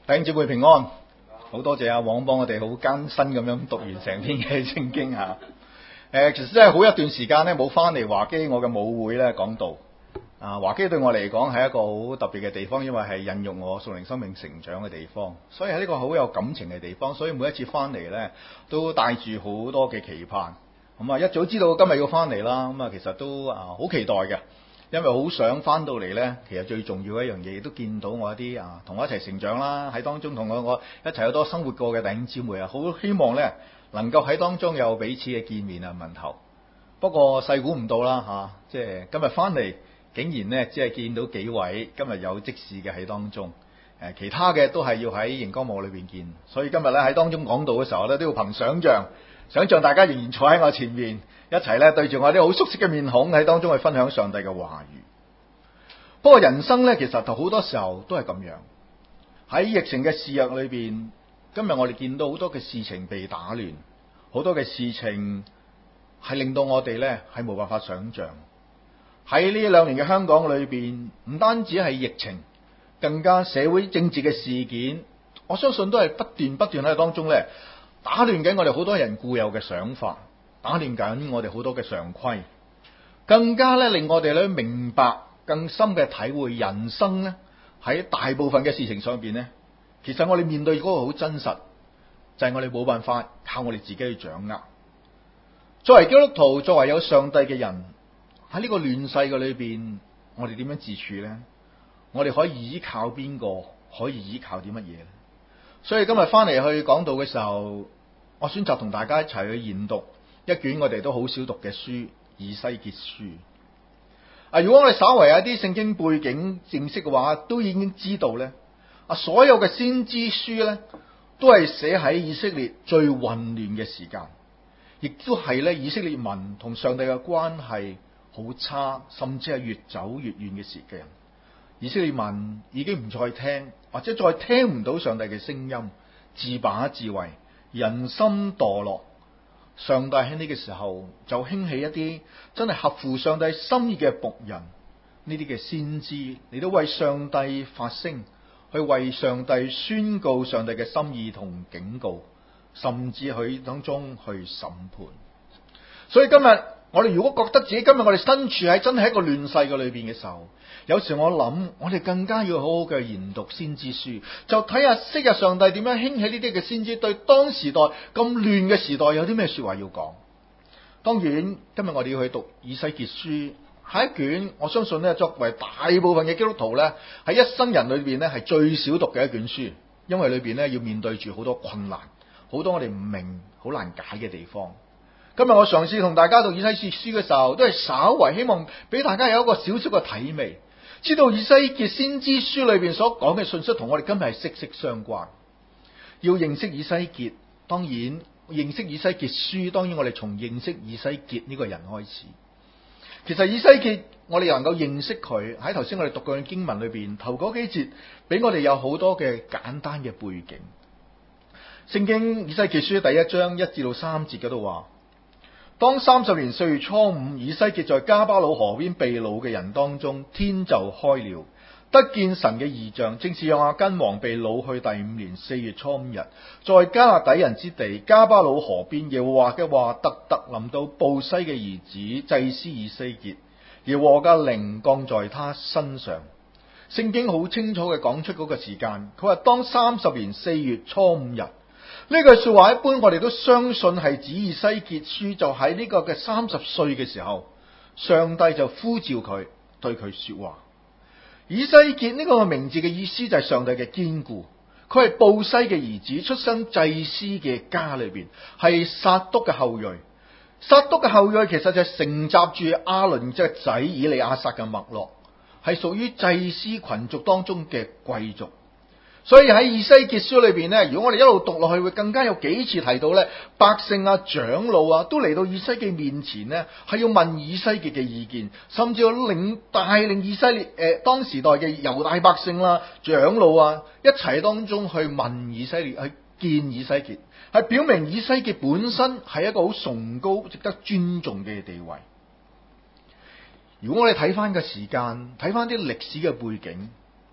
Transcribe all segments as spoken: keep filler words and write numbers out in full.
弟兄姊妹平安，好多謝阿黃幫我哋好艱辛咁樣讀完成篇嘅聖經吓。誒，其實真係好一段時間咧冇翻嚟華基我嘅母會咧講道。啊，華基對我嚟講係一個好特別嘅地方，因為係孕育我屬靈生命成長嘅地方，所以喺呢個好有感情嘅地方，所以每一次翻嚟咧都帶住好多嘅期盼。咁啊，一早知道今日要翻嚟啦，咁啊，其實都啊好期待嘅。因為好想翻到嚟呢，其實最重要嘅一樣嘢，亦都見到我一啲啊同我一齊成長啦，喺當中同我我一齊有多生活過嘅弟兄姊妹啊，好希望呢能夠喺當中有彼此嘅見面啊問候。不過細估唔到啦嚇，即係今日翻嚟，竟然呢只係見到幾位今日有即時嘅喺當中，誒其他嘅都係要喺熒光幕裏邊見，所以今日呢喺當中講道嘅時候呢，都要憑想像，想像大家仍然坐喺我前面。一齊咧對住我啲好熟悉嘅面孔喺當中去分享上帝嘅話語。不過人生咧其實就好多時候都係咁樣，喺疫情嘅肆虐裏邊，今日我哋見到好多嘅事情被打亂，好多嘅事情係令到我哋咧係冇辦法想象。喺呢兩年嘅香港裏邊，唔單止係疫情，更加社會政治嘅事件，我相信都係不斷不斷喺當中咧打亂緊我哋好多人固有嘅想法。打亂緊我哋好多嘅常規，更加咧令我哋咧明白更深嘅體會人生咧喺大部分嘅事情上邊咧，其實我哋面對嗰個好真實，就係我哋冇辦法靠我哋自己去掌握。作為基督徒，作為有上帝嘅人，喺呢個亂世嘅裏邊，我哋點樣自處咧？我哋可以依靠邊個？可以依靠啲乜嘢咧？所以今日翻嚟去講道嘅時候，我選擇同大家一齊去研讀一卷我哋都好少讀嘅書《以西結書》啊！如果我哋稍為有啲聖經背景認識嘅話，都已經知道咧啊，所有嘅先知書咧都係寫喺以色列最混亂嘅時間，亦都係咧以色列民同上帝嘅關係好差，甚至係越走越遠嘅時間。以色列民已經唔再聽，或者再聽唔到上帝嘅聲音，自把自為，人心墮落。上帝喺呢個時候就興起一啲真係合乎上帝心意嘅僕人，呢啲嘅先知嚟到為上帝發聲，去為上帝宣告上帝嘅心意同警告，甚至去當中去審判。所以今日我哋如果覺得自己今日我哋身處喺真係一個亂世嘅裏邊嘅時候，有時我諗我哋更加要好好嘅研讀先知書，就睇下昔日上帝點樣興起呢啲嘅先知，對當時代咁亂嘅時代有啲咩說話要講。當然今日我哋要去讀以西結書，係一卷我相信咧作為大部分嘅基督徒咧喺一生人裏邊咧係最少讀嘅一卷書，因為裏邊咧要面對住好多困難，好多我哋唔明好難解嘅地方。今日我嘗試同大家讀以西結書嘅時候，都係稍為希望俾大家有一個少少嘅體味，知道以西結先知書裏邊所講嘅信息同我哋今日係息息相關。要認識以西結，當然認識以西結書，當然我哋從認識以西結呢個人開始。其實以西結我哋能夠認識佢，喺頭先我哋讀過嘅經文裏邊頭嗰幾節，俾我哋有好多嘅簡單嘅背景。聖經以西結書第一章一至到三節嗰度話，當三十年四月初五，以西結在迦巴魯河邊被擄嘅人當中，天就開了，得見神嘅異象，正是約雅斤王被擄去第五年四月初五日，在迦勒底人之地迦巴魯河邊，耶和華嘅話特特臨到布西嘅兒子祭司以西結，耶和華嘅靈降在他身上。聖經好清楚嘅講出嗰個時間，佢話當三十年四月初五日。呢句說話一般我哋都相信係指以西結書，就喺呢個嘅三十歲嘅時候，上帝就呼召佢對佢說話。以西結呢個名字嘅意思就係上帝嘅堅固，佢係布西嘅兒子，出身祭司嘅家裏邊，係撒督嘅後裔。撒督嘅後裔其實就係承襲住亞倫隻仔以利亞撒嘅脈絡，係屬於祭司群族當中嘅貴族。所以喺以西結書裏邊咧，如果我哋一路讀落去，會更加有幾次提到咧，百姓啊、長老啊，都嚟到以西結面前咧，係要問以西結嘅意見，甚至要領帶領以色列誒、呃、當時代嘅猶大百姓啦、長老啊，一齊當中去問以西結，去見以西結，係表明以西結本身係一個好崇高、值得尊重嘅地位。如果我哋睇翻個時間，睇翻啲歷史嘅背景。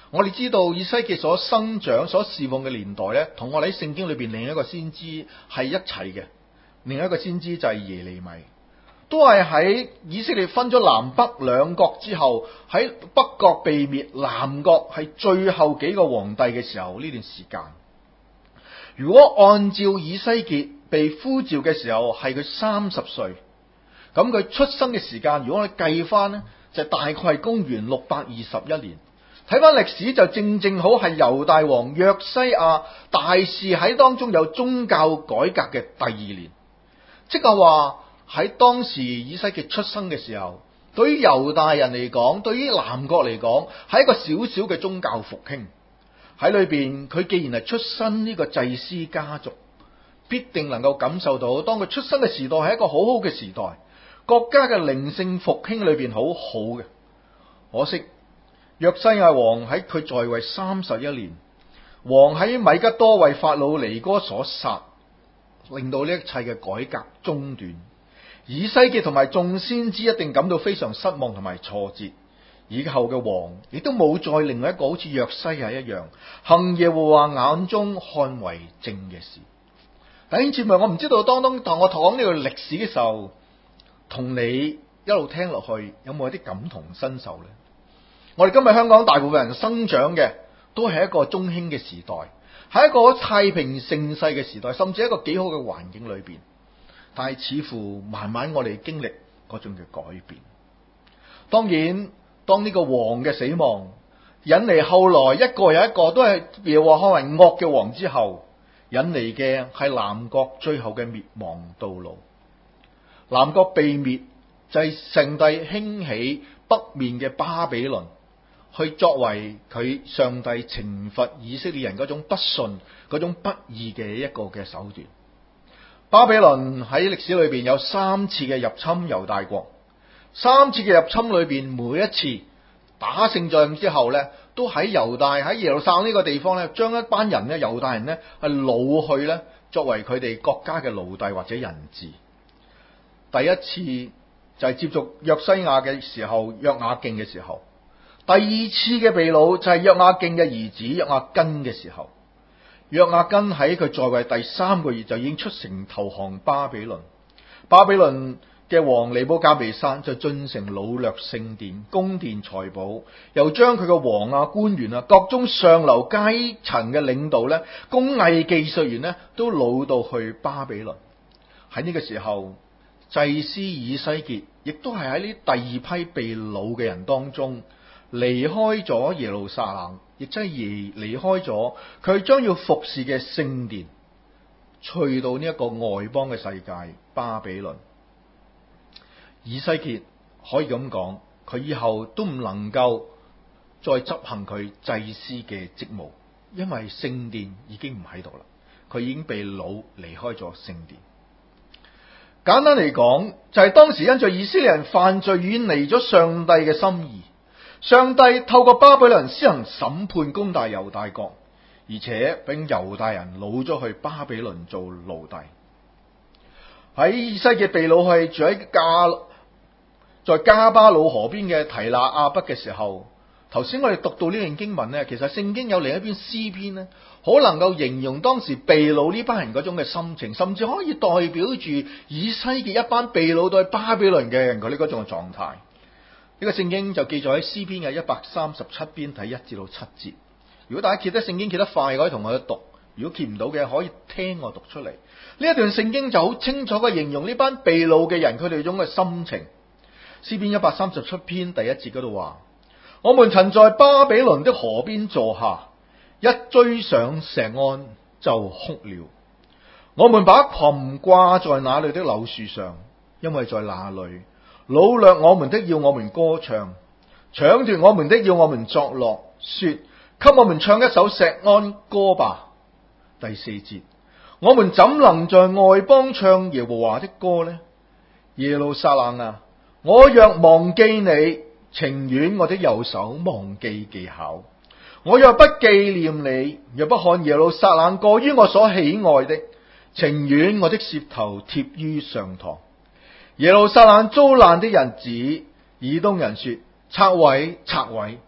我哋知道以西結所生長、所侍奉嘅年代咧，同我哋喺聖經裏邊另一個先知係一齊嘅。另一個先知就係耶利米，都係喺以色列分咗南北兩國之後，喺北國被滅，南國係最後幾個皇帝嘅時候呢段時間。如果按照以西結被呼召嘅時候係佢三十歲，咁佢出生嘅時間，如果我哋計翻呢，就大概係公元六百二十一年。睇翻歷史就正正好係猶大王約西亞大事喺當中有宗教改革嘅第二年，即係話喺當時以西結出生嘅時候，對於猶大人嚟講，對於南國嚟講，係一個小小嘅宗教復興。喺裏邊，佢既然係出身呢個祭司家族，必定能夠感受到，當佢出生嘅時代係一個好好嘅時代，國家嘅靈性復興裏邊好好嘅。可惜約西亞王喺佢在位三十一年，王喺米吉多為法老尼哥所殺，令到呢一切嘅改革中斷。以西結同埋眾先知一定感到非常失望同埋挫折。以後嘅王亦都冇再另外一個好似約西亞一樣行耶和華眼中看為正嘅事。弟兄姊妹，我唔知道當當當我講呢個歷史嘅時候，同你一路聽落去有冇一啲感同身受呢？我哋今日香港大部分人生長嘅都係一個中興嘅時代，係一個太平盛世嘅時代，甚至一個幾好嘅環境裏邊。但係似乎慢慢我哋經歷嗰種嘅改變。當然，當呢個王嘅死亡引嚟後來一個又一個都係耶和華看為惡嘅王之後，引嚟嘅係南國最後嘅滅亡道路。南國被滅就係上帝興起北面嘅巴比倫，去作為佢上帝懲罰以色列人嗰種不信、嗰種不義嘅一個嘅手段。巴比倫喺歷史裏邊有三次嘅入侵猶大國，三次嘅入侵裏邊，每一次打勝仗之後咧，都喺猶大喺耶路撒冷呢個地方咧，將一班人咧猶大人咧係擄去咧，作為佢哋國家嘅奴隸或者人質。第一次就係接續約西亞嘅時候，約雅敬嘅時候；第二次嘅被擄就係約雅敬嘅兒子約雅斤嘅時候。約雅斤喺佢在位第三個月就已經出城投降巴比倫，巴比倫嘅王尼布甲尼撒就進城擄掠聖殿、宮殿財寶，又將佢嘅王啊、官員啊、各種上流階層嘅領導咧、工藝技術員咧，都擄到去巴比倫。喺呢個時候，祭司以西結亦都係喺呢第二批被擄嘅人當中離開咗耶路撒冷，亦即係離開咗佢將要服侍嘅聖殿，去到呢一個外邦嘅世界巴比倫。以西結可以咁講，佢以後都唔能夠再執行佢祭司嘅職務，因為聖殿已經唔喺度啦，佢已經被擄離開咗聖殿。簡單嚟講，就係、是、當時因着以色列人犯罪遠離咗上帝嘅心意，上帝透過巴比倫施行審判攻打猶大國，而且並猶大人擄咗去巴比倫做奴隸。喺以西結被擄去住喺加在加巴魯河邊嘅提拿亞北嘅時候，頭先我哋讀到呢段經文呢，其實聖經有另一篇詩篇呢，好能夠形容當時被擄呢班人嗰種嘅心情，甚至可以代表住以西結一班被擄到巴比倫嘅人佢呢嗰種嘅狀態。呢個聖經就記載喺詩篇嘅一百三十七篇第一至到七節。如果大家揭得聖經揭得快，可以同我去讀；如果揭唔到嘅，可以聽我讀出嚟。呢一段聖經就好清楚嘅形容呢班被擄嘅人佢哋種嘅心情。詩篇一百三十七篇第一節嗰度話：我們曾在巴比倫的河邊坐下，一追上錫安就哭了。我們把裙掛在那裏的柳樹上，因為在那裏擄掠我們的要我們歌唱，搶奪我們的要我們作樂，說給我們唱一首錫安歌吧。第四節：我們怎能在外邦唱耶和華的歌呢？耶路撒冷啊，我若忘記你，情願我的右手忘記技巧。我若不紀念你，若不看耶路撒冷過於我所喜愛的，情願我的舌頭貼於上膛。耶路撒冷遭難的日子，以東人說：拆毀，拆毀！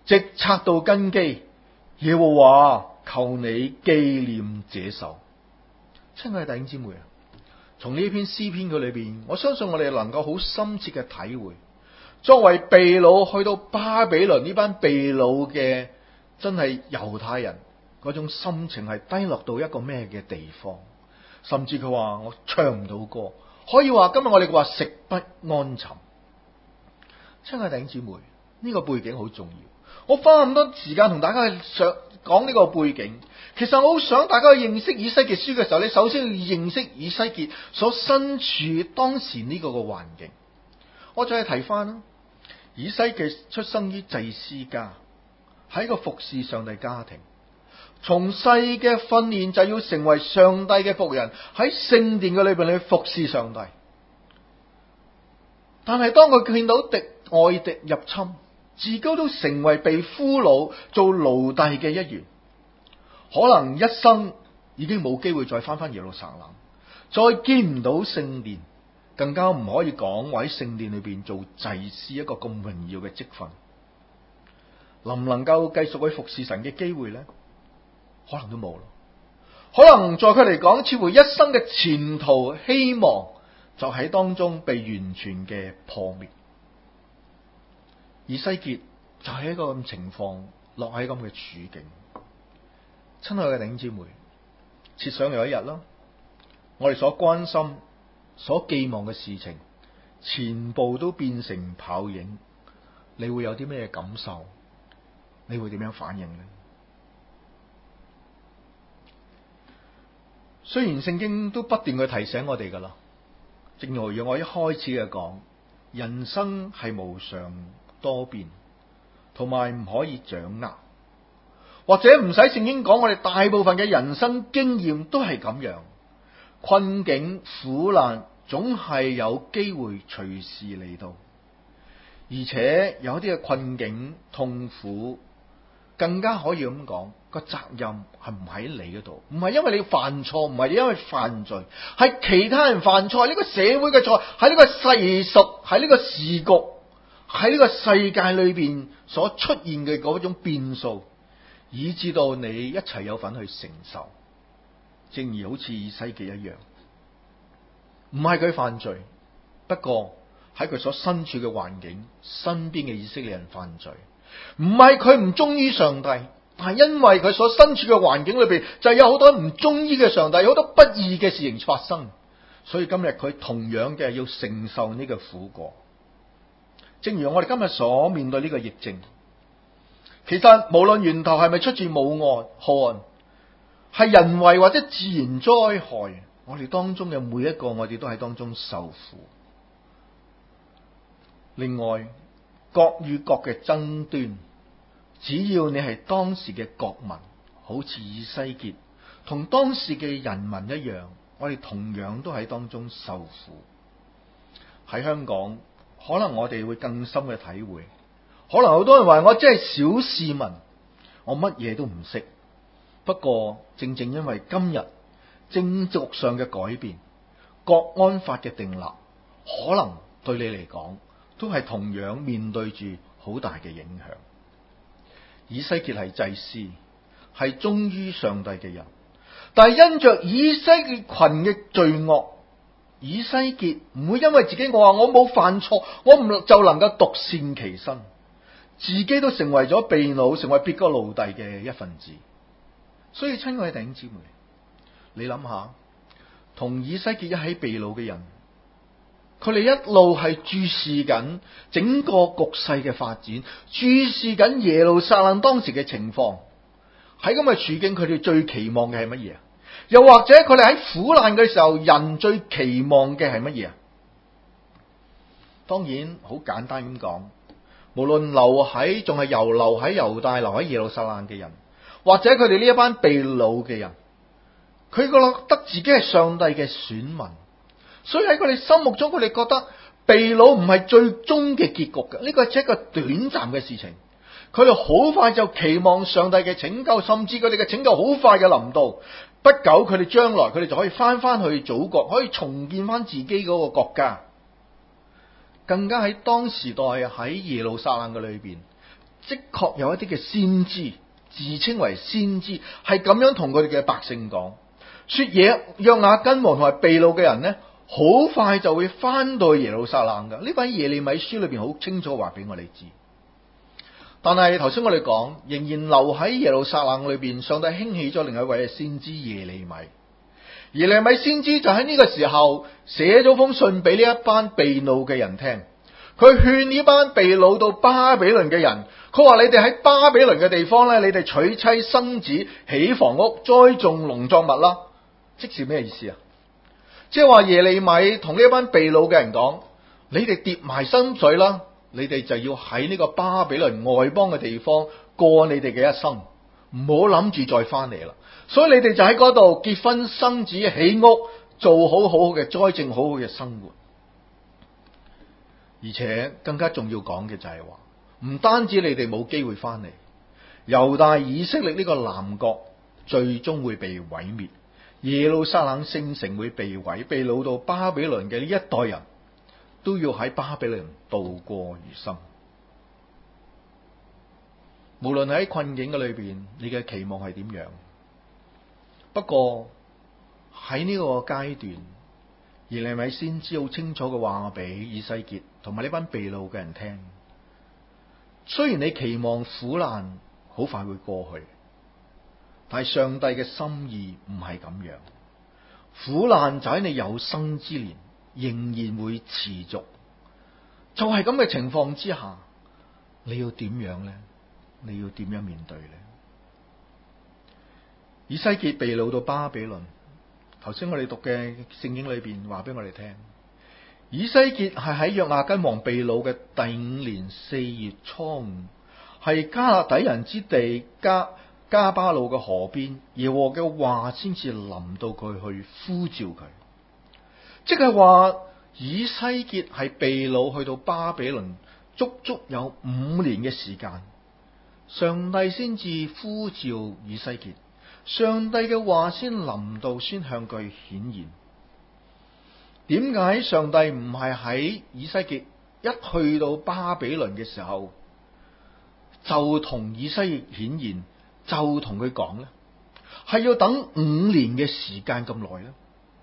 直拆到根基。耶和華，求你紀念這首。親愛的弟兄姊妹啊，從呢篇詩篇嘅裏邊，我相信我哋能夠好深切嘅體會，作為被擄去到巴比倫呢班被擄嘅真係猶太人嗰種心情係低落到一個咩嘅地方，甚至佢話我唱唔到歌，可以話今日我哋話食不安沉。親愛的弟兄姊妹，呢個背景好重要。我花咁多時間同大家去想講呢個背景，其實我好想大家去認識以西結書嘅時候，你首先要認識以西結所身處當時呢個嘅環境。我再提翻啦，以西結出生於祭司家，喺一個服侍上帝家庭，從細嘅訓練就要成為上帝嘅僕人，喺聖殿嘅裏邊去服侍上帝。但係當佢見到敵外敵入侵，自己都成為被俘虜做奴隸嘅一員，可能一生已經冇機會再翻翻耶路撒冷，再見唔到聖殿，更加唔可以講話喺聖殿裏邊做祭司一個咁榮耀嘅職分。能唔能夠繼續去服侍神嘅機會呢？可能都冇咯。可能在佢嚟講，似乎一生嘅前途希望就喺當中被完全嘅破滅。以西結就係一個咁情況，落喺咁嘅處境。親愛嘅弟兄姊妹，設想有一日啦，我哋所關心、所寄望嘅事情，全部都變成泡影，你會有啲咩感受？你會點樣反應呢？雖然聖經都不斷去提醒我哋噶啦，正如我一開始嘅講，人生係無常多變，同埋唔可以掌握，或者唔使聖經講，我哋大部分嘅人生經驗都係咁樣，困境苦難總係有機會隨時嚟到，而且有啲嘅困境痛苦，更加可以咁講，個責任係唔喺你嗰度，唔係因為你犯錯，唔係因為犯罪，係其他人犯錯，係呢個社會嘅錯，係呢個世俗，係呢個時局，喺呢個世界裏邊所出現嘅嗰種變數，以致到你一齊有份去承受。正如好似以西結一樣，唔係佢犯罪，不過喺佢所身處嘅環境，身邊嘅以色列人犯罪，唔係佢唔忠於上帝，但係因為佢所身處嘅環境裏邊就有好多唔忠於嘅上帝，有好多不義嘅事情發生，所以今日佢同樣嘅要承受呢個苦果。正如我哋今日所面對呢個疫症，其實無論源頭係咪出自武漢，係人為或者自然災害，我哋當中嘅每一個，我哋都喺當中受苦。另外，國與國嘅爭端，只要你係當時嘅國民，好似以西結同當時嘅人民一樣，我哋同樣都喺當中受苦。喺香港，可能我哋會更深嘅體會，可能好多人話我真係小市民，我乜嘢都唔識。不過正正因為今日政局上嘅改變，國安法嘅訂立，可能對你嚟講都係同樣面對住好大嘅影響。以西結係祭司，係忠於上帝嘅人，但係因着以西結群嘅罪惡，以西結唔會因為自己我話我冇犯錯，我唔就能夠獨善其身，自己都成為咗被擄，成為別個奴隸嘅一份子。所以親愛的弟兄姊妹，你諗下，同以西結一起被擄嘅人，佢哋一路係注視緊整個局勢嘅發展，注視緊耶路撒冷當時嘅情況。喺咁嘅處境，佢哋最期望嘅係乜嘢？又或者佢哋喺苦難嘅時候，人最期望嘅係乜嘢？當然好簡單咁講，無論留喺仲係由留喺猶大、留喺耶路撒冷嘅人，或者佢哋呢一班被擄嘅人，佢覺得自己係上帝嘅選民，所以喺佢哋心目中，佢哋覺得被擄唔係最終嘅結局嘅，呢個係一個短暫嘅事情。佢哋好快就期望上帝嘅拯救，甚至佢哋嘅拯救好快嘅臨到，不久佢哋將來佢哋就可以翻翻去祖國，可以重建翻自己嗰個國家。更加喺當時代喺耶路撒冷嘅裏邊， 的確有一啲嘅先知，自稱為先知，係咁樣同佢哋嘅百姓講，說嘢約雅斤王同埋被擄嘅人呢，好快就會翻到耶路撒冷噶。呢份耶利米書裏邊好清楚話俾我哋知。但係頭先我哋講，仍然留喺耶路撒冷裏邊，上帝興起咗另一位嘅先知耶利米。耶利米先知就喺呢個時候寫咗封信俾呢一班被擄嘅人聽，佢勸呢班被擄到巴比倫嘅人，佢話你哋喺巴比倫嘅地方咧，你哋娶妻生子，起房屋，栽種農作物啦。即是咩意思啊？即係話耶利米同呢一班被擄嘅人講，你哋跌埋心水啦，你哋就要喺呢個巴比倫外邦嘅地方過你哋嘅一生，唔好諗住再翻嚟啦。所以你哋就喺嗰度結婚生子，起屋，做好好嘅栽種，好好嘅生活。而且更加重要講嘅就係話，唔單止你哋冇機會翻嚟，猶大以色列呢個南國最終會被毀滅，耶路撒冷聖城會被毀，被擄到巴比倫嘅呢一代人都要喺巴比倫度過餘生。無論喺困境嘅裏邊，你嘅期望係點樣？不過喺呢個階段，耶利米先知好清楚嘅話，我俾以西結同埋呢班被擄嘅人聽。雖然你期望苦難好快會過去，但係上帝嘅心意唔係咁樣。苦難就喺你有生之年仍然會持續。就係咁嘅情況之下，你要點樣呢？你要點樣面對呢？以西結被擄到巴比倫，頭先我哋讀嘅聖經裏邊話俾我哋聽，以西結係喺約雅斤王被擄嘅第五年四月初五，係迦勒底人之地加加巴魯嘅河邊，耶和嘅話先至臨到佢去呼召佢，即係話以西結係被擄去到巴比倫足足有五年嘅時間，上帝先至呼召以西結。上帝嘅話先臨到，先向佢顯現。點解上帝唔係喺以西結一去到巴比倫嘅時候就同以西結顯現，就同佢講呢？係要等五年嘅時間咁耐呢？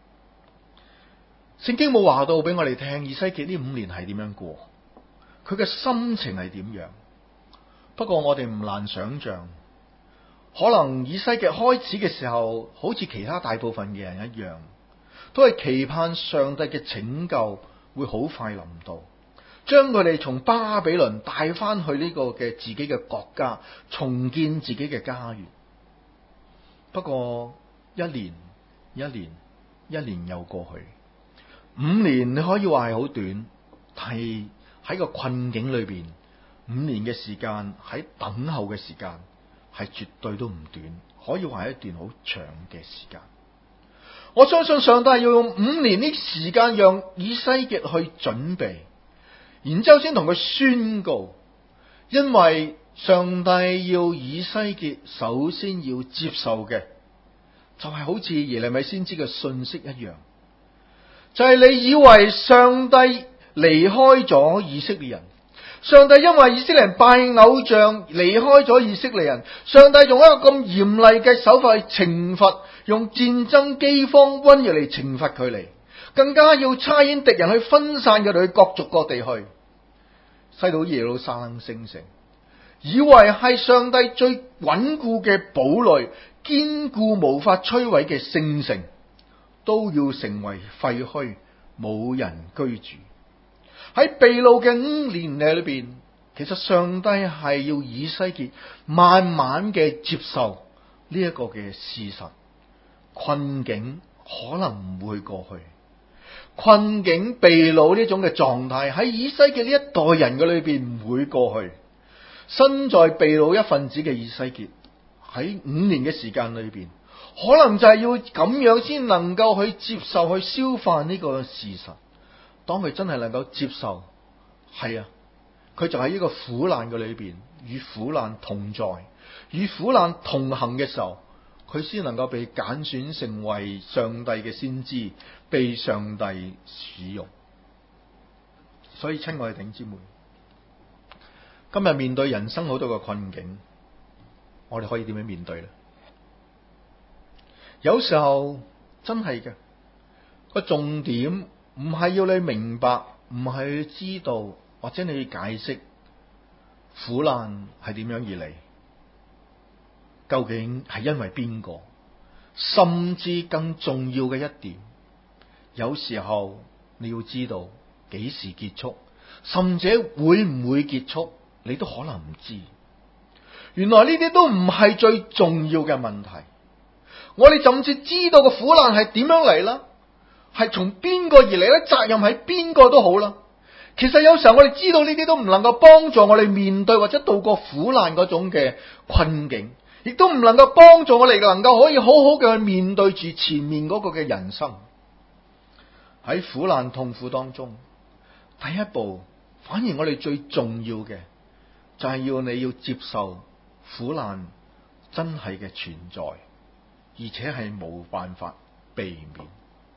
聖經冇話到俾我哋聽，以西結呢五年係點樣過，佢嘅心情係點樣？不過我哋唔難想象。可能以西結開始嘅時候，好似其他大部分嘅人一樣，都係期盼上帝嘅拯救會好快臨到，將佢哋從巴比倫帶翻去呢個嘅自己嘅國家，重建自己嘅家園。不過一年一年一年又過去，五年你可以話係好短，但係喺個困境裏邊，五年嘅時間喺等候嘅時間。係絕對都唔短，可以話係一段好長嘅時間。我相信上帝要用五年呢時間讓以西結去準備，然之後先同佢宣告，因為上帝要以西結首先要接受嘅，就係好似耶利米先知嘅信息一樣，就係你以為上帝離開咗以色列人。上帝因為以色列人拜偶像離開咗以色列人，上帝用一個咁嚴厲嘅手法去懲罰，用戰爭、饑荒、瘟疫嚟懲罰佢哋，更加要差遣敵人去分散佢哋去各族各地去，西到耶路撒冷聖城，以為係上帝最穩固嘅堡壘，堅固無法摧毀嘅聖城，都要成為廢墟，冇人居住。喺被擄嘅五年裏邊，其實上帝係要以西結慢慢嘅接受呢一個嘅事實，困境可能唔會過去，困境被擄呢種嘅狀態喺以西結呢一代人嘅裏邊唔會過去。身在被擄一份子嘅以西結喺五年嘅時間裏邊，可能就係要咁樣先能夠去接受、去消化呢個事實。當佢真係能夠接受，係啊，佢就喺呢個苦難嘅裏邊，與苦難同在，與苦難同行嘅時候，佢先能夠被揀選成為上帝嘅先知，被上帝使用。所以親愛嘅弟兄姊妹， 今日面對人生好多嘅困境，我哋可以點樣面對呢？有時候真係嘅，個重點唔係要你明白，唔係去知道，或者你去解釋苦難係點樣而嚟，究竟係因為邊個？甚至更重要嘅一點，有時候你要知道幾時結束，甚至會唔會結束，你都可能唔知。原來呢啲都唔係最重要嘅問題。我哋甚至知道個苦難係點樣嚟啦，係從邊個而嚟咧？責任喺邊個都好啦。其實有時候我哋知道呢啲都唔能夠幫助我哋面對或者度過苦難嗰種嘅困境，亦都唔能夠幫助我哋能夠可以好好嘅去面對住前面嗰個嘅人生。喺苦難痛苦當中，第一步反而我哋最重要嘅就係要你要接受苦難真係嘅存在，而且係冇辦法避免。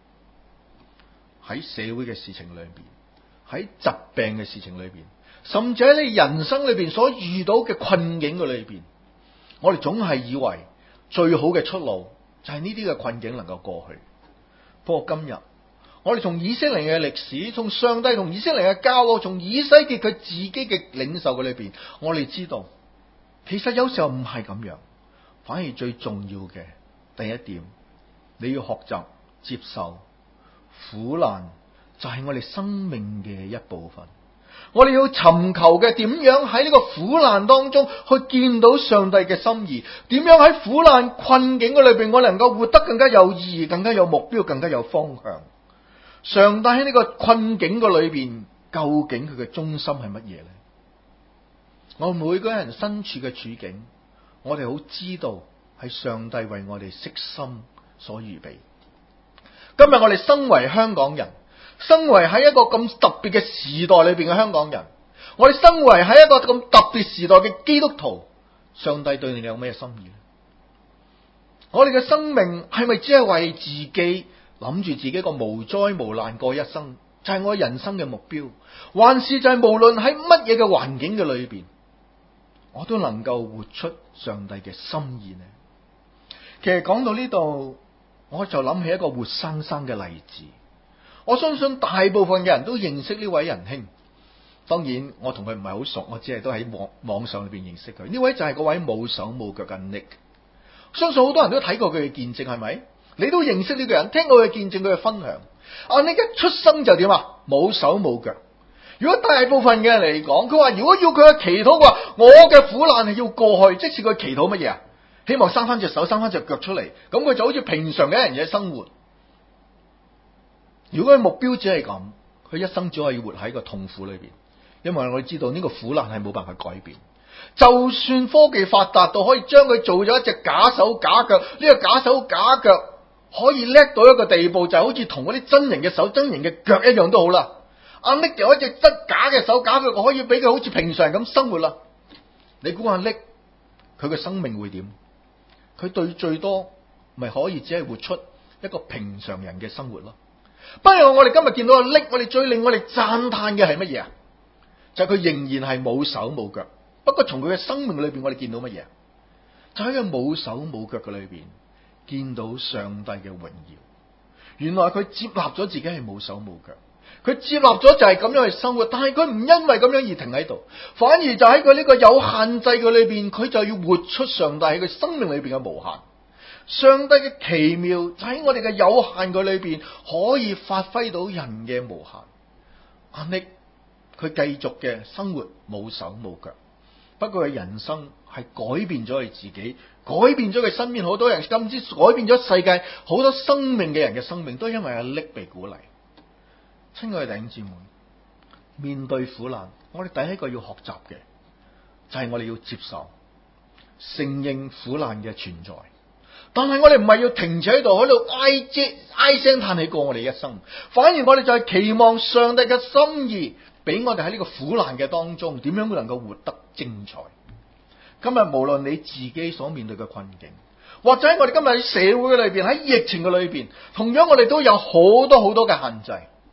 喺社會嘅事情裏邊，喺疾病嘅事情裏邊，甚至喺你人生裏邊所遇到嘅困境嘅裏邊，我哋總係以為最好嘅出路就係呢啲嘅困境能夠過去。不過今日我哋從以色列嘅歷史，從上帝同以色列嘅交往，從以西結佢自己嘅領受嘅裏邊，我哋知道其實有時候唔係咁樣，反而最重要嘅第一點，你要學習接受苦難就係我哋生命嘅一部分。我哋要尋求嘅點樣喺呢個苦難當中去見到上帝嘅心意，點樣喺苦難困境嘅裏邊，我能夠活得更加有意義，更加有目標，更加有方向。上帝喺呢個困境嘅裏邊，究竟佢嘅中心係乜嘢呢？我每個人身處嘅處境，我哋好知道係上帝為我哋悉心所預備。今日我哋身為香港人，身為喺一個咁特別嘅時代裏邊嘅香港人，我哋身為喺一個咁特別時代嘅基督徒，上帝對你哋有咩心意呢？我哋嘅生命係咪只係為自己諗住自己個無災無難過一生，就係我人生嘅目標，還是就係無論喺乜嘢嘅環境嘅裏邊，我都能夠活出上帝嘅心意呢？其實講到呢度，我就諗起一個活生生嘅例子。我相信大部分嘅人都認識呢位仁兄，當然我同佢唔係好熟，我只係都喺網網上裏邊認識佢。呢位就係嗰位冇手冇腳嘅 Nick， 相信好多人都睇過佢嘅見證，係咪？你都認識呢個人，聽過佢見證，佢嘅分享。阿 Nick 一出生就點啊？冇手冇腳。如果大部分嘅人嚟講，佢話如果要佢去祈禱嘅話，我嘅苦難係要過去，即使佢祈禱乜嘢啊？希望生翻隻手，生翻隻腳出嚟，咁佢就好似平常嘅人嘅生活。如果佢目標只係咁，佢一生只可以活喺個痛苦裏邊，因為我哋知道呢個苦難係冇辦法改變。就算科技發達到可以將佢做咗一隻假手假腳，呢個假手假腳可以叻到一個地步，就好似同嗰啲真人嘅手真人嘅腳一樣都好啦。阿 Nick 有一隻真假嘅手假腳，可以俾佢好似平常人咁生活啦。你估阿 Nick 佢嘅生命會點？佢對最多咪可以只係活出一個平常人嘅生活咯。不過我哋今日見到阿 Nick，我哋最令我哋讚嘆嘅係乜嘢啊？就係佢仍然係冇手冇腳。不過從佢嘅生命裏邊，我哋見到乜嘢？就喺佢冇手冇腳嘅裏邊，見到上帝嘅榮耀。原來佢接納咗自己係冇手冇腳，佢接納咗就係咁樣去生活。但係佢唔因為咁樣而停喺度，反而就喺佢呢個有限制嘅裏邊，佢就要活出上帝喺佢生命裏邊嘅無限。上帝嘅奇妙就喺我哋嘅有限嘅裏邊，可以發揮到人嘅無限。阿 Nick 佢繼續嘅生活冇手冇腳，不過佢人生係改變咗佢自己，改變咗佢身邊好多人，甚至改變咗世界好多生命嘅人嘅生命，都因為阿 Nick 被鼓勵。親愛嘅弟兄姊妹，面對苦難，我哋第一個要學習嘅就係我哋要接受、承認苦難嘅存在。但係我哋唔係要停止喺度，喺度哀嗟唉聲嘆氣過我哋一生，反而我哋就係期望上帝嘅心意，俾我哋喺呢個苦難嘅當中，點樣能夠活得精彩。今日無論你自己所面對嘅困境，或者我哋今日喺社會裏邊，喺疫情嘅裏邊，同樣我哋都有好多好多嘅限制。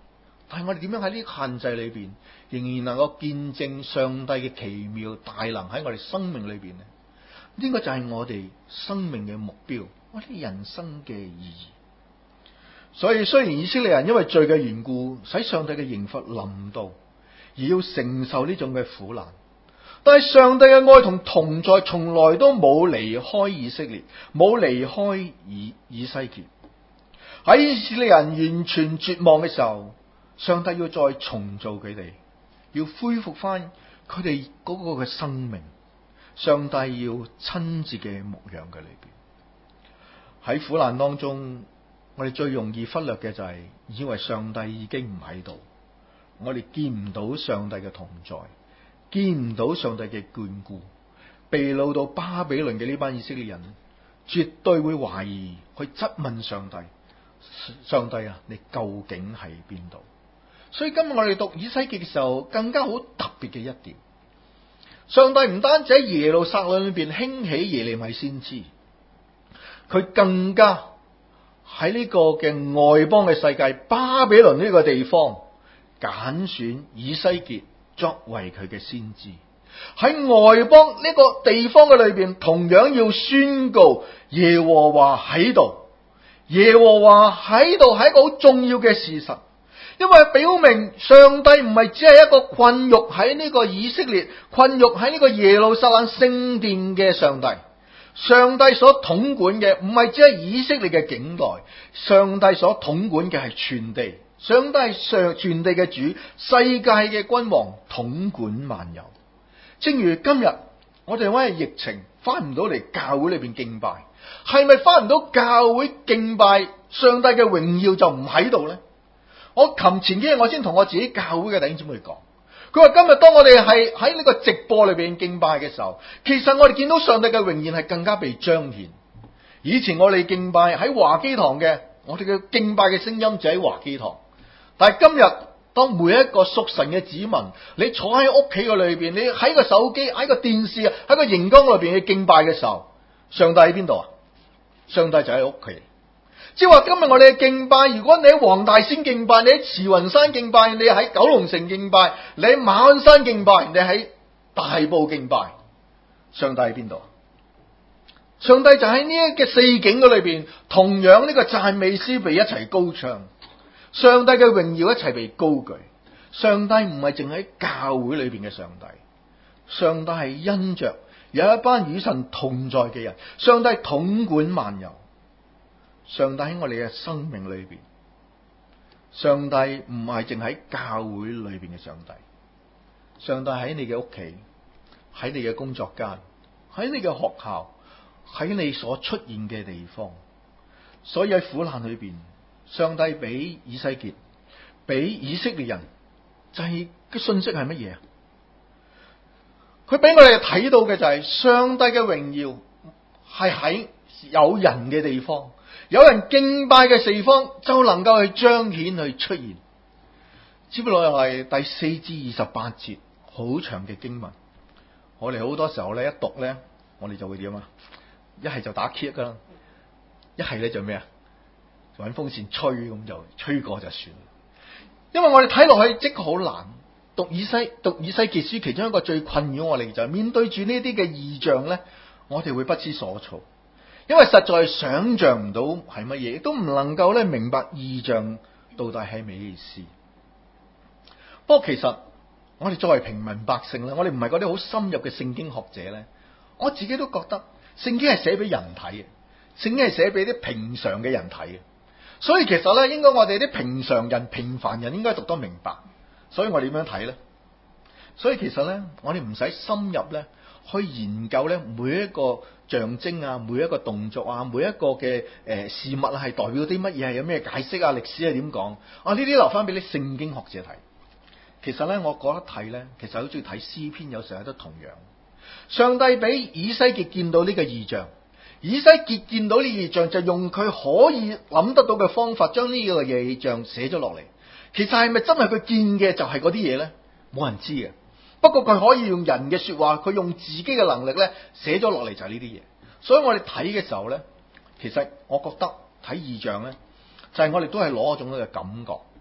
但係我哋點樣喺呢個限制裏邊，仍然能夠見證上帝嘅奇妙大能喺我哋生命裏邊呢？呢個就係我哋生命嘅目標，我哋人生嘅意義。所以雖然以色列人因為罪嘅緣故，使上帝嘅刑罰臨到，而要承受呢種嘅苦難，但係上帝嘅愛同同在從來都冇離開以色列，冇離開以以西結。喺以色列人完全絕望嘅時候，上帝要再重造佢哋，要恢復翻佢哋嗰個嘅生命。上帝要親自嘅牧養佢裏邊。喺苦難當中，我哋最容易忽略嘅就係以為上帝已經唔喺度，我哋見唔到上帝嘅同在，見唔到上帝嘅眷顧。被擄到巴比倫嘅呢班以色列人，絕對會懷疑，去質問上帝：上帝啊，你究竟喺邊度？所以今日我哋讀以西結嘅時候，更加好特別嘅一點，上帝唔單止喺耶路撒冷裏邊興起耶利米先知，佢更加喺呢個嘅外邦嘅世界巴比倫呢個地方揀選以西結作為佢嘅先知。喺外邦呢個地方嘅裏邊，同樣要宣告耶和華喺度。耶和華喺度係一個好重要嘅事實，因為表明上帝唔係只係一個困辱喺呢個以色列、困辱喺呢個耶路撒冷聖殿嘅上帝。上帝所統管嘅唔係只係以色列嘅境內，上帝所統管嘅係全地。上帝係上全地嘅主，世界嘅君王，統管萬有。正如今日我哋因為疫情翻唔到嚟教會裏邊敬拜，係咪翻唔到教會敬拜，上帝嘅榮耀就唔喺度呢？我琴前幾日我先同我自己教會嘅弟兄姊妹講，佢話今日當我哋係喺呢個直播裏邊敬拜嘅時候，其實我哋見到上帝嘅榮耀係更加被彰顯。以前我哋敬拜喺華基堂嘅，我哋嘅敬拜嘅聲音就喺華基堂，但係今日當每一個屬神嘅子民，你坐喺屋企嘅裏邊，你喺個手機、喺個電視、喺個熒光裏邊去敬拜嘅時候，上帝喺邊度啊？上帝就喺屋企。即係話今日我哋嘅敬拜，如果你喺黃大仙敬拜，你喺慈雲山敬拜，你喺九龍城敬拜，你喺馬鞍山敬拜，你喺大埔敬拜，上帝喺邊度啊？上帝就喺呢一嘅四境嘅裏邊，同樣呢個讚美詩被一齊高唱，上帝嘅榮耀一齊被高舉。上帝唔係淨喺教會裏邊嘅上帝，上帝係因着有一班與神同在嘅人，上帝統管萬有。上帝喺我哋嘅生命裏邊，上帝唔係淨喺教會裏邊嘅上帝，上帝喺你嘅屋企，喺你嘅工作間，喺你嘅學校，喺你所出現嘅地方。所以喺苦難裏邊，上帝俾以西結，俾以色列人，就係嘅信息係乜嘢啊？佢俾我哋睇到嘅就係上帝嘅榮耀係喺有人嘅地方，有人敬拜嘅地方就能夠去彰顯去出現。接落嚟係第四至二十八節，好長嘅經文。我哋好多時候咧一讀咧，我哋就會點啊？一係就打 key 噶啦，一係咧就咩啊？揾風扇吹，咁就吹過就算。因為我哋睇落去即係好難。讀以西讀以西結書，其中一個最困擾我哋就係面對住呢啲嘅異象咧，我哋會不知所措。因為實在想象唔到係乜嘢，亦都唔能夠咧明白異象到底係咩意思。不過其實我哋作為平民百姓咧，我哋唔係嗰啲好深入嘅聖經學者咧，我自己都覺得聖經係寫俾人睇嘅，聖經係寫俾啲平常嘅人睇嘅。所以其實咧，應該我哋啲平常人、平凡人應該讀得明白。所以我哋點樣睇咧？所以其實咧，我哋唔使深入咧去研究咧每一個象徵啊，每一個動作啊，每一個嘅誒事物啊，係代表啲乜嘢，係有咩解釋啊，歷史係點講啊？呢啲留翻俾啲聖經學者睇。其實咧，我覺得睇咧，其實好中意睇詩篇，有時候都同樣。上帝俾以西結見到呢個異象，以西結見到呢個異象就用佢可以諗得到嘅方法，將呢個異象寫咗落嚟。其實係咪真係佢見嘅就係嗰啲嘢咧？冇人知嘅。不過佢可以用人嘅說話，佢用自己嘅能力咧寫咗落嚟就係呢啲嘢。所以我哋睇嘅時候咧，其實我覺得睇異象咧，就係我哋都係攞一種嘅感覺，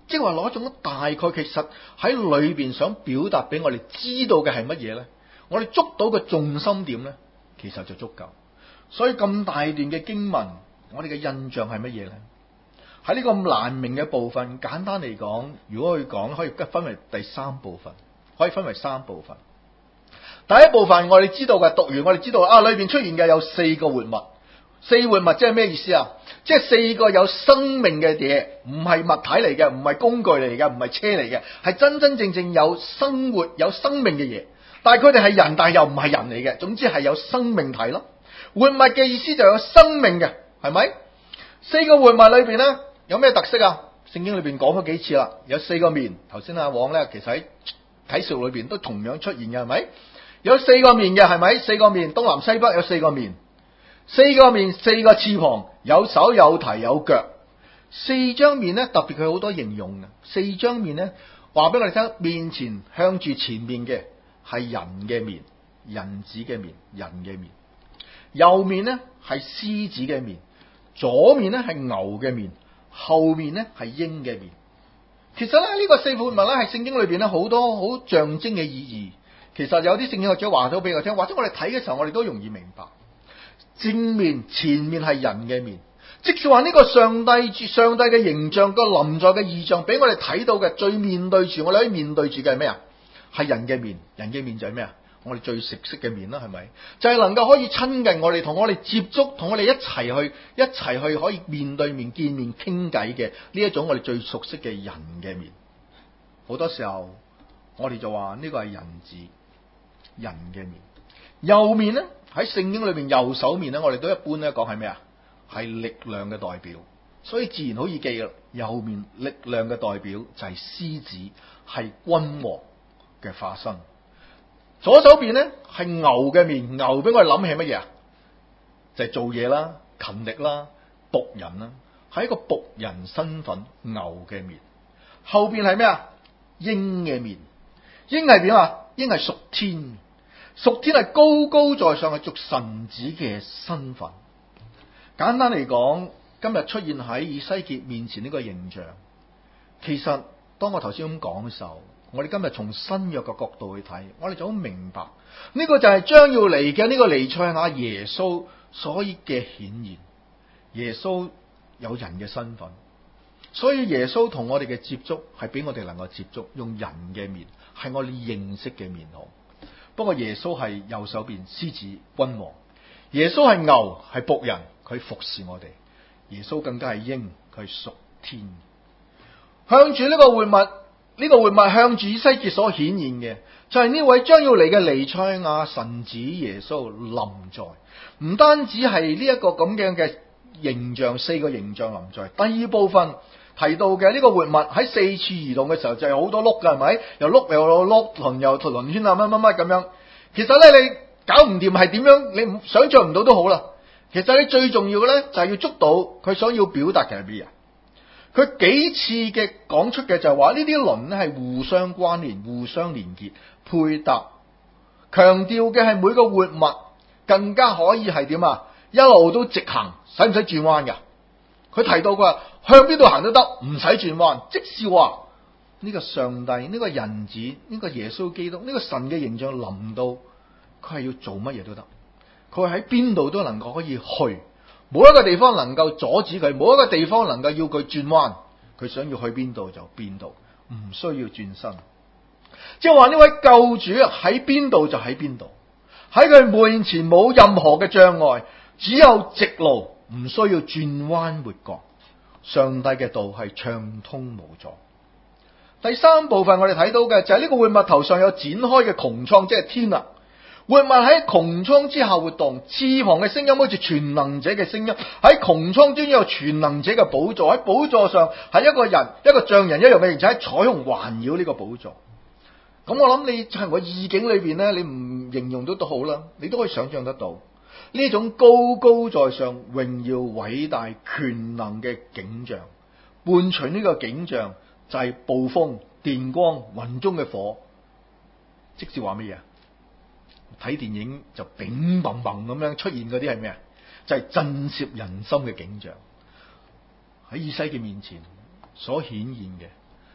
即係話攞一種大概，其實喺裏邊想表達俾我哋知道嘅係乜嘢咧？我哋捉到個重心點咧，其實就足夠。所以咁大段嘅經文，我哋嘅印象係乜嘢咧？喺呢個咁難明嘅部分，簡單嚟講，如果去講，可以分為第三部分，可以分為三部分。第一部分我哋知道嘅，讀完我哋知道啊，裏邊出現嘅有四個活物。四活物即係咩意思啊？即係四個有生命嘅嘢，唔係物體嚟嘅，唔係工具嚟嘅，唔係車嚟嘅，係真真正正有生活、有生命嘅嘢。但係佢哋係人，但係又唔係人嚟嘅。總之係有生命體咯。活物嘅意思就有生命嘅，係咪？四個活物裏邊咧有咩特色啊？聖經裏邊講咗幾次啦，有四個面。頭先阿黃咧，其實喺啟示錄裏邊都同樣出現嘅，係咪？有四個面嘅，係咪？四個面，東南西北有四個面。四個面，四個翅膀，有手有蹄有腳。四張面咧，特別佢好多形容嘅。四張面咧，話俾我哋聽，面前向住前面嘅係人嘅面，人子嘅面，人嘅面。右面咧係獅子嘅面，左面咧係牛嘅面，後面咧係鷹嘅面。其實咧呢、這個四活物咧係聖經裏邊咧好多好象徵嘅意義。其實有啲聖經學者話咗俾我聽，或者我哋睇嘅時候我哋都容易明白。正面前面係人嘅面，即是話呢個上帝上帝嘅形象個臨在嘅異象，俾我哋睇到嘅最面對住我哋可以面對住嘅係咩啊？係人嘅面，人嘅面就係咩啊？我哋最熟悉嘅面啦，係咪？就係、是、能夠可以親近我哋，同我哋接觸，同我哋一齊去一齊去可以面對面見面傾偈嘅呢一種我哋最熟悉嘅人嘅面。好多時候我哋就話呢個係人子，人嘅面。右面咧，喺聖經裏邊右手面咧，我哋都一般咧講係咩啊？係力量嘅代表，所以自然好易記啦。右面力量嘅代表就係獅子，係君王嘅化身。左手邊咧係牛嘅面，牛俾我哋諗起乜嘢啊？就係做嘢啦，勤力啦，僕人啦，係一個僕人身份，牛嘅面。後邊係咩啊？鷹嘅面，鷹係點啊？鷹係屬天。屬天係高高在上，係屬神子嘅身份。簡單嚟講，今日出現喺以西結面前呢個形象，其實當我頭先咁講嘅時候，我哋今日從新約嘅角度去睇，我哋就好明白呢、這個就係將要嚟嘅呢個彌賽亞耶穌所以嘅顯現。耶穌有人嘅身份，所以耶穌同我哋嘅接觸係俾我哋能夠接觸，用人嘅面，係我哋認識嘅面孔。不過耶穌係右手邊獅子君王，耶穌係牛係僕人，佢服侍我哋。耶穌更加係鷹，佢屬天。向住呢個活物，呢、這個活物向住以西結所顯現嘅，就係、是、呢位將要嚟嘅彌賽亞神子耶穌臨在。唔單止係呢一個咁樣嘅形象，四個形象臨在。第二部分提到嘅呢個活物喺四處移動嘅時候，就係好多碌㗎，係咪？又碌又碌，輪又輪圈啊，乜乜乜咁樣。其實咧，你搞唔掂係點樣？你想象唔到都好啦。其實你最重要嘅咧，就係要捉到佢想要表達嘅係咩啊？佢幾次嘅講出嘅就係話呢啲輪咧係互相關聯、互相連結、配搭，強調嘅係每個活物更加可以係點啊？一路都直行，使唔使轉彎噶？佢提到過向邊度行都得，唔使轉彎。即是話呢個上帝、呢個人子、呢個耶穌基督、呢個神嘅形象臨到，佢係要做乜嘢都得。佢喺邊度都能夠可以去，冇一個地方能夠阻止佢，冇一個地方能夠要佢轉彎。佢想要去邊度就邊度，唔需要轉身。即係話呢位救主喺邊度就喺邊度，喺佢面前冇任何嘅障礙，只有直路，唔需要轉彎抹角。上帝嘅道係暢通無阻。第三部分我哋睇到嘅就係呢個活物頭上有展開嘅穹蒼，即係天啊！活物喺穹蒼之下活動，翅膀嘅聲音好似全能者嘅聲音。喺穹蒼中有全能者嘅寶座，喺寶座上係一個人，一個像人一樣嘅形，就喺彩虹環繞呢個寶座。咁我諗你喺我意境裏邊咧，你唔形容都都好啦，你都可以想象得到呢種高高在上、榮耀偉大、權能嘅景象。伴隨呢個景象就係暴風、電光、雲中嘅火，即是話乜嘢啊？睇電影就乒乓乓咁樣出現嗰啲係咩啊？就係、是、震懾人心嘅景象。喺以西結面前所顯現嘅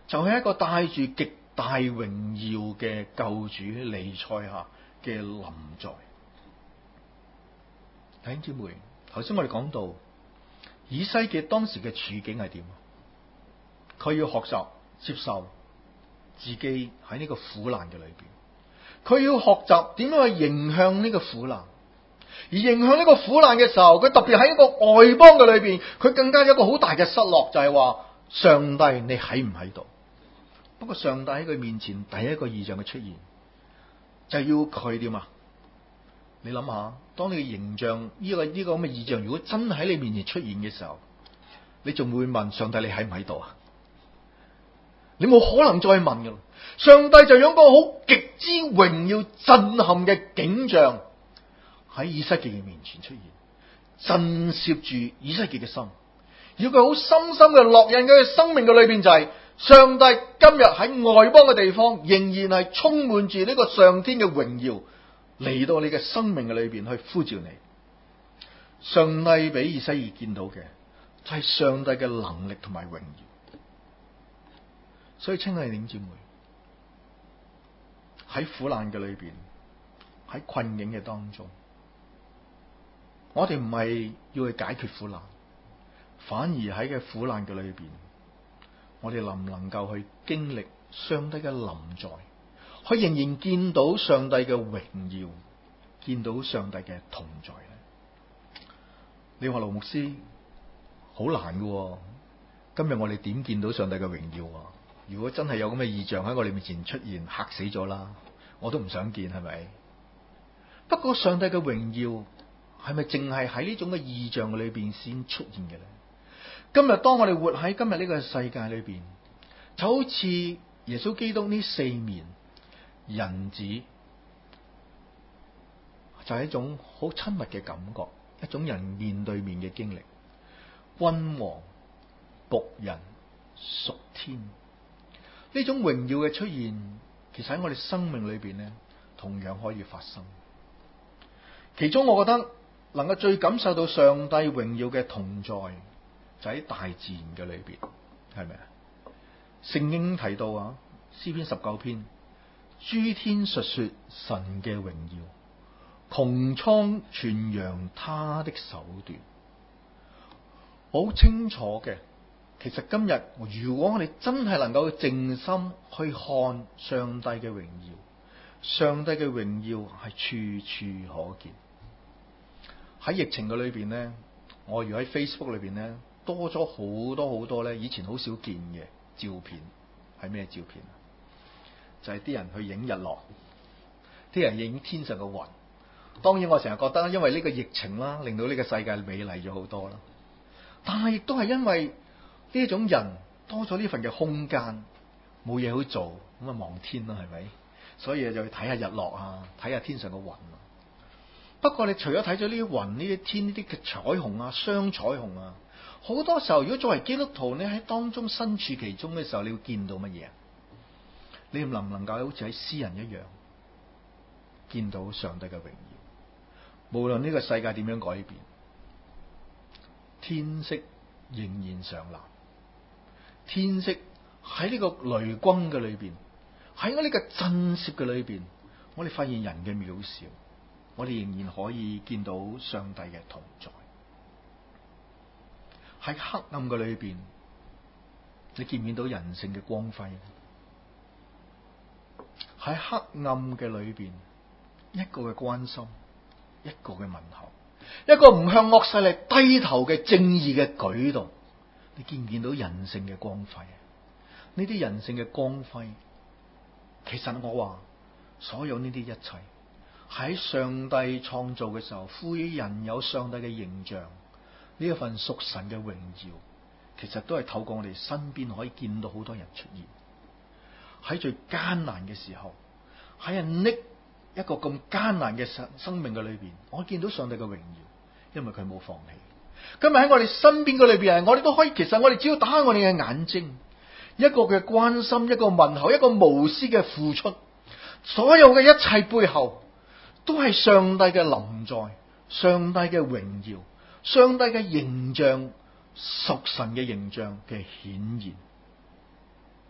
就係一個帶住極大榮耀嘅救主彌賽亞嘅臨在。弟兄姊妹，頭先我哋講到以西結當時嘅處境係點？佢要學習接受自己喺呢個苦難嘅裏邊，佢要學習點樣去迎向呢個苦難。而迎向呢個苦難嘅時候，佢特別喺一個外邦嘅裏邊，佢更加有一個好大嘅失落，就係話上帝你喺唔喺度？不過上帝喺佢面前第一個異象嘅出現，就係要佢點啊？你諗下，當你嘅形象呢個呢個咁嘅異象，如果真喺你面前出現嘅時候，你仲會問上帝你喺唔喺度啊？你冇可能再問噶啦。上帝就用一個好極之榮耀震撼嘅景象喺以西結嘅面前出現，震懾住以西結嘅心，要佢好深深嘅烙印佢嘅生命嘅裏邊，就係上帝今日喺外邦嘅地方仍然係充滿住呢個上天嘅榮耀嚟到你嘅生命嘅裏邊去呼召你。上帝俾以西結見到嘅就係上帝嘅能力同埋榮耀。所以親愛的弟兄姊妹，喺苦難嘅裏邊，喺困境嘅當中，我哋唔係要去解決苦難，反而喺嘅苦難嘅裏邊，我哋能唔能夠去經歷上帝嘅臨在，去仍然見到上帝嘅榮耀，見到上帝嘅同在咧？你話盧牧師好難嘅，今日我哋點見到上帝嘅榮耀啊？如果真係有咁嘅異象喺我哋面前出現，嚇死咗啦！我都唔想見，係咪？不過上帝嘅榮耀係咪淨係喺呢種嘅異象裏邊先出現嘅咧？今日當我哋活喺今日呢個世界裏邊，就好似耶穌基督呢四面人子，就係一種好親密嘅感覺，一種人面對面嘅經歷。君王、僕人、屬天，呢種榮耀嘅出現，其實喺我哋生命裏邊咧，同樣可以發生。其中我覺得能夠最感受到上帝榮耀嘅同在，就喺大自然嘅裏邊，係咪啊？聖經提到啊，詩篇十九篇，諸天述說神嘅榮耀，穹蒼傳揚他的手段。好清楚嘅，其實今日如果我哋真係能夠靜心去看上帝嘅榮耀，上帝嘅榮耀係處處可見。喺疫情嘅裏邊咧，我如喺 Facebook 裏邊咧，多咗好多好多咧，以前好少見嘅照片。係咩照片啊？就係、是、啲人去影日落，啲人影天上嘅雲。當然我成日覺得，因為呢個疫情啦，令到呢個世界美麗咗好多啦。但係亦都係因為呢種人多咗呢份嘅空間，冇嘢好做，咁啊望天啦，係咪？所以就去睇下日落啊，睇下天上嘅雲啊。不過你除咗睇咗呢啲雲、呢啲天、呢啲嘅彩虹啊、雙彩虹啊，好多時候如果作為基督徒，你喺當中身處其中嘅時候，你會見到乜嘢？你能唔能夠好似喺詩人一樣，見到上帝嘅榮耀？無論呢個世界點樣改變，天色仍然常藍，天色喺呢個雷轟嘅裏邊，喺我呢個震懾嘅裏邊，我哋發現人嘅渺小，我哋仍然可以見到上帝嘅同在。喺黑暗嘅裏邊，你見唔見到人性嘅光輝？喺黑暗嘅裏邊，一個嘅關心，一個嘅問候，一個唔向惡勢力低頭嘅正義嘅舉動，你見唔見到人性嘅光輝？呢啲人性嘅光輝，其實我話所有呢啲一切喺上帝創造嘅時候，賦予人有上帝嘅形象，呢一份屬神嘅榮耀，其實都係透過我哋身邊可以見到好多人出現。喺最艱難嘅時候，喺人匿一個咁艱難嘅生生命嘅裏邊，我見到上帝嘅榮耀，因為佢冇放棄。今日喺我哋身邊嘅裏邊，我哋都可以，其實我哋只要打開我哋嘅眼睛，一個嘅關心，一個問候，一個無私嘅付出，所有嘅一切背後，都係上帝嘅臨在，上帝嘅榮耀，上帝嘅形象，屬神嘅形象嘅顯現。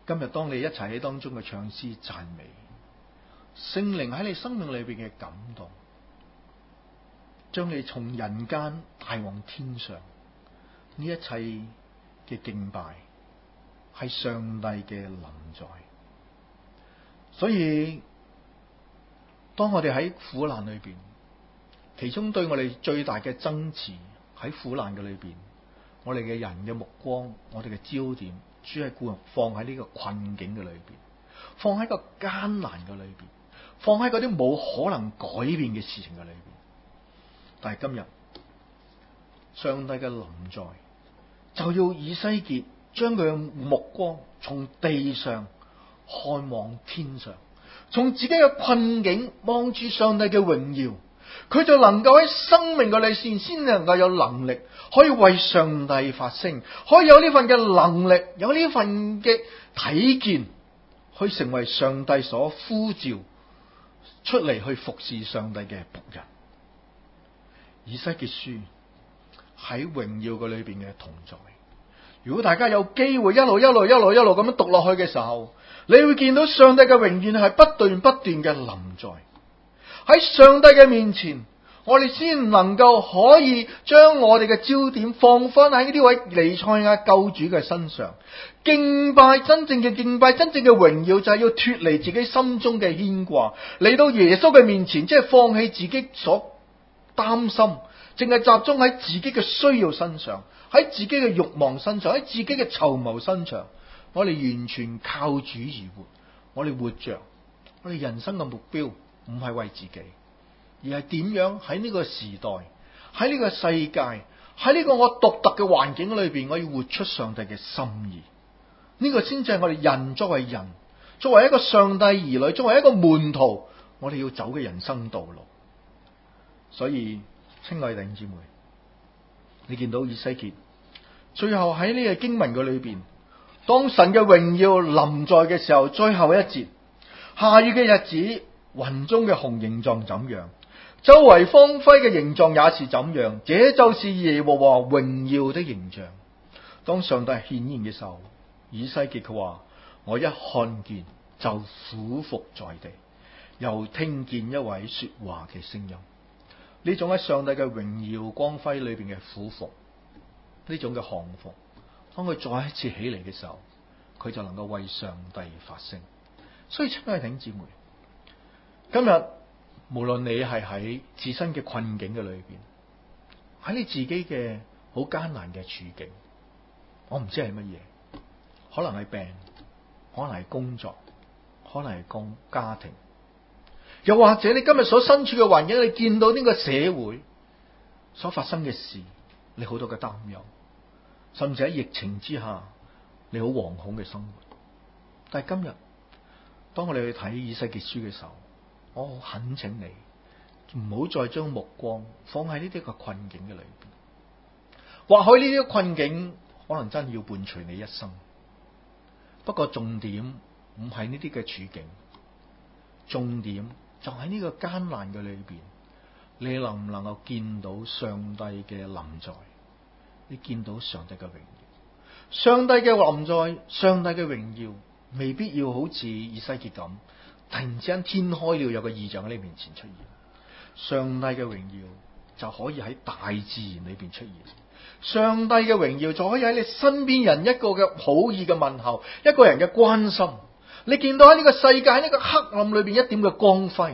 今日當你一齊喺當中嘅唱詩讚美，聖靈喺你生命裏邊嘅感動，將你從人間帶往天上，呢一切嘅敬拜係上帝嘅臨在。所以當我哋喺苦難裏邊，其中對我哋最大嘅爭持喺苦難嘅裏邊，我哋嘅人嘅目光，我哋嘅焦點，主係固放喺呢個困境嘅裏邊，放喺個艱難嘅裏邊，放喺嗰啲冇可能改變嘅事情嘅裏邊。但係今日上帝嘅臨在，就要以西結將佢嘅目光從地上看往天上，從自己嘅困境望住上帝嘅榮耀，佢就能夠喺生命嘅裏線，先能夠有能力可以為上帝發聲，可以有呢份嘅能力，有呢份嘅睇見，去成為上帝所呼召出嚟去服侍上帝嘅僕人。以西結書喺榮耀嘅裏邊嘅同在，如果大家有機會一路一路一路一路咁樣讀落去嘅時候，你會見到上帝嘅榮耀係不斷不斷嘅臨在。喺上帝嘅面前，我哋先能夠可以將我哋嘅焦點放翻喺呢位彌賽亞救主嘅身上。敬拜，真正嘅敬拜，真正嘅榮耀就係要脫離自己心中嘅牽掛，嚟到耶穌嘅面前，即係放棄自己所擔心，淨係集中喺自己嘅需要身上，喺自己嘅慾望身上，喺自己嘅籌謀身上。我哋完全靠主而活，我哋活着，我哋人生嘅目標唔係為自己，而係點樣喺呢個時代，喺呢個世界，喺呢個我獨特嘅環境裏邊，我要活出上帝嘅心意。呢個先至係我哋人作為人，作為一個上帝兒女，作為一個門徒，我哋要走嘅人生道路。所以，親愛弟兄姊妹，你見到以西結最後喺呢個經文嘅裏邊，當神嘅榮耀臨在嘅時候，最後一節，下雨嘅日子，雲中嘅紅形狀怎樣，周圍荒廢嘅形狀也是怎樣，這就是耶和華榮耀的形象。當上帝顯現嘅時候，以西結佢話：我一看見就俯伏在地，又聽見一位說話嘅聲音。呢種喺上帝嘅榮耀光輝裏邊嘅俯伏，呢種嘅降服，當佢再一次起嚟嘅時候，佢就能夠為上帝發聲。所以親愛弟兄姊妹，今日無論你係喺自身嘅困境嘅裏邊，喺你自己嘅好艱難嘅處境，我唔知係乜嘢，可能係病，可能係工作，可能係工家庭，又或者你今日所身處嘅環境，你見到呢個社會所發生嘅事，你好多嘅擔憂，甚至喺疫情之下，你好惶恐嘅生活。但係今日，當我哋去睇以西結書嘅時候，我好懇請你唔好再將目光放喺呢啲嘅困境嘅裏邊。或許呢啲困境可能真要伴隨你一生，不過重點唔係呢啲嘅處境，重點就喺呢個艱難嘅裏邊，你能唔能夠見到上帝嘅臨在？你見到上帝嘅榮耀，上帝嘅臨在，上帝嘅榮耀，未必要好似以西結咁，突然之間天開了，有個異象喺你面前出現。上帝嘅榮耀就可以喺大自然裏邊出現，上帝嘅榮耀就可以喺你身邊人一個嘅好意嘅問候，一個人嘅關心。你見到喺呢個世界，喺呢個黑暗裏邊一點嘅光輝，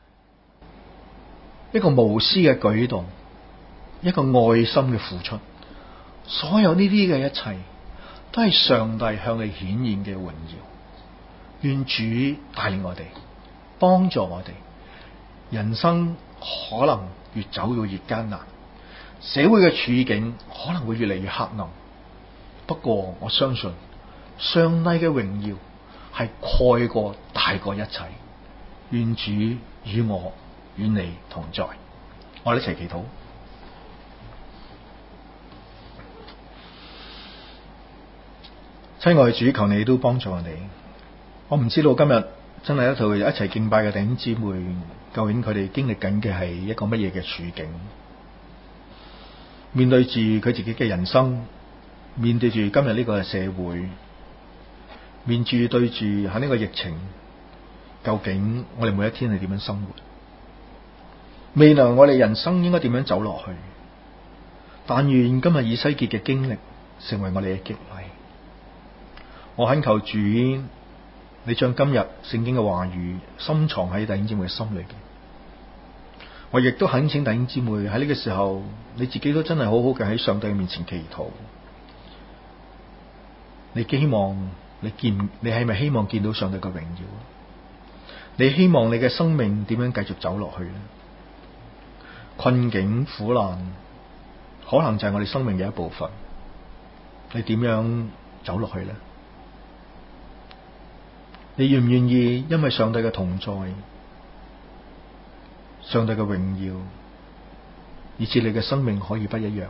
一個無私嘅舉動，一個愛心嘅付出，所有呢啲嘅一切都係上帝向你顯現嘅榮耀。願主帶領我哋，幫助我哋。人生可能越走越越艱難，社會嘅處境可能會越嚟越黑暗，不過我相信上帝嘅榮耀係蓋過大過一切。願主與我與你同在，我哋一齊祈禱。親愛主，求你都幫助我哋。我唔知道今日真係一齊一齊敬拜嘅弟兄姊妹，究竟佢哋經歷緊嘅係一個乜嘢嘅處境？面對住佢自己嘅人生，面對住今日呢個社會， 面住對住喺呢個疫情，究竟我哋每一天係點樣生活？未來我哋人生應該點樣走落去？但願今日以西結嘅經歷成為我哋嘅激勵。我懇求主，你將今日聖經嘅話語深藏喺弟兄姊妹嘅心裏邊。我亦都懇請弟兄姊妹喺呢個時候，你自己都真係好好嘅喺上帝面前祈禱。你希望你見，你係咪希望見到上帝嘅榮耀？你希望你嘅生命點樣繼續走落去呢？困境苦難可能就係我哋生命嘅一部分，你點樣走落去呢？你願唔願意因為上帝嘅同在，上帝嘅榮耀，以致你嘅生命可以不一樣？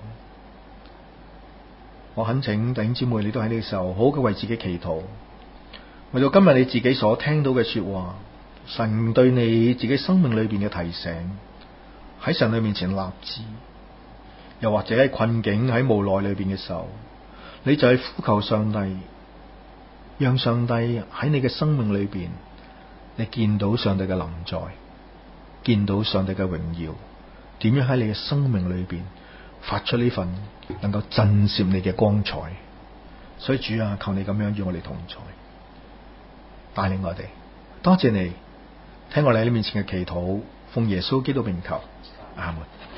我懇請弟兄姊妹，你都喺呢個時候好好嘅為自己祈禱，為到今日你自己所聽到嘅說話，神對你自己生命裏邊嘅提醒，喺神裏面前立志，又或者喺困境喺無奈裏邊嘅時候，你就係呼求上帝，讓上帝喺你嘅生命裏邊，你見到上帝嘅臨在，見到上帝嘅榮耀，點樣喺你嘅生命裏邊發出呢份能夠震懾你嘅光彩。所以主啊，求你咁樣與我哋同在，帶領我哋。多謝你聽我哋喺你面前嘅祈禱，奉耶穌基督名求，阿門。